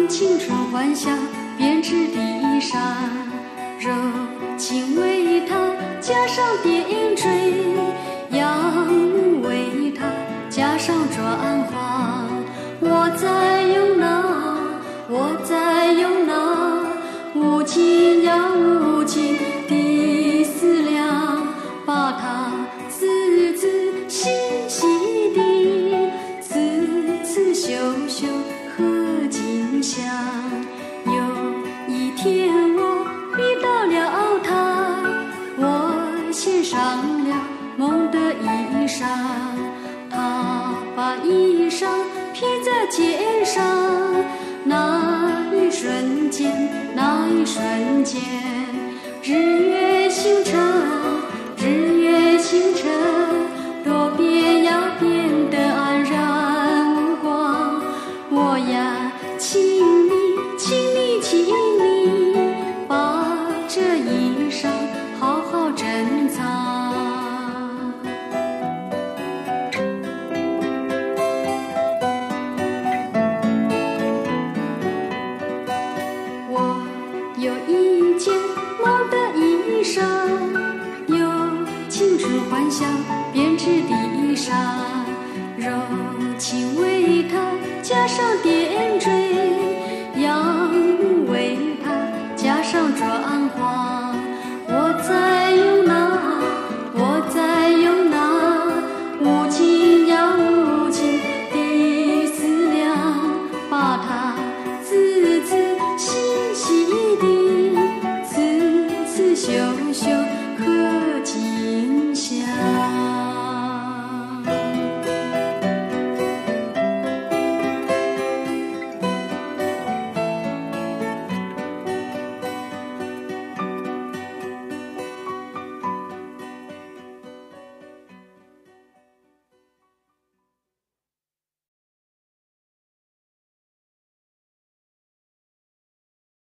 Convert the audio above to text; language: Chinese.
青春幻想编织的衣裳，柔情为它加上点缀，杨木为它加上转化。我在用那无尽呀无尽的思量，把它字字细细地，次次修修和景象。有一天我遇到了他，我献上了梦的衣裳，他把衣裳披在肩上，那一瞬间，日月星辰，多变呀变得安然无光。我呀，请你，把这衣裳好好珍藏。我有一件梦的衣裳，有青春幻想编织的衣裳，柔情为它加上点